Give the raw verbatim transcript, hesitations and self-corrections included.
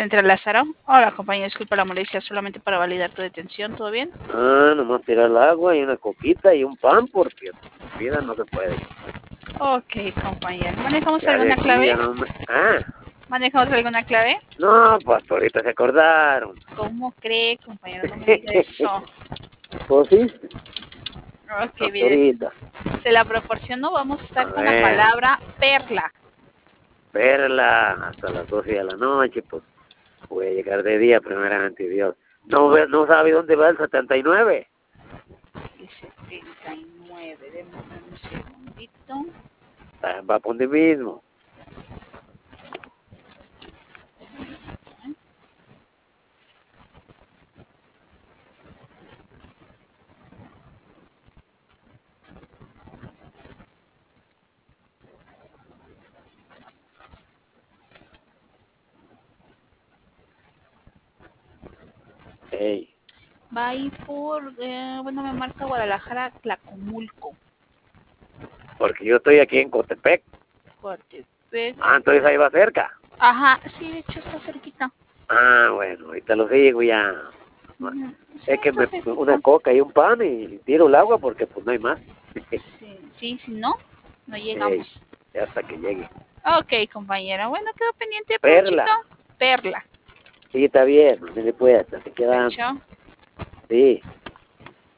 Central Lázaro. Hola, compañero, disculpa la molestia, solamente para validar tu detención, ¿todo bien? Ah, nomás tirar el agua y una coquita y un pan porque vida no se puede. Ok, compañero. ¿Manejamos Ya de alguna aquí clave? ya no me... Ah, ¿Manejamos alguna clave? no, pues ahorita se acordaron. ¿Cómo cree, compañero? No me diga eso. Pues sí, Ok, hasta mire, ahorita. se la proporciono. Vamos a A estar con la ver, palabra perla. verla hasta las doce de la noche, pues voy a llegar de día, primeramente Dios. No, ve- no sabe dónde va el setenta y nueve. El setenta y nueve, déjame un segundito. Ah, va por donde mismo. Ey, Va a ir por, eh, bueno, me marca Guadalajara, Tlacomulco. porque yo estoy aquí en Cotepec. Coatepec. Ah, entonces ahí va cerca. Ajá, sí, de hecho está cerquita. Ah, bueno, ahorita lo sigo ya. Ujú. Sí, Es que está me una cerquita. coca y un pan y tiro el agua porque pues no hay más. Sí, sí, si no, no llegamos. Ey, hasta que llegue. Ok, compañera. Bueno, quedo pendiente, provechito. Perla. Perla. Sí, está bien, no le puede, te quedan. Hecho. Sí.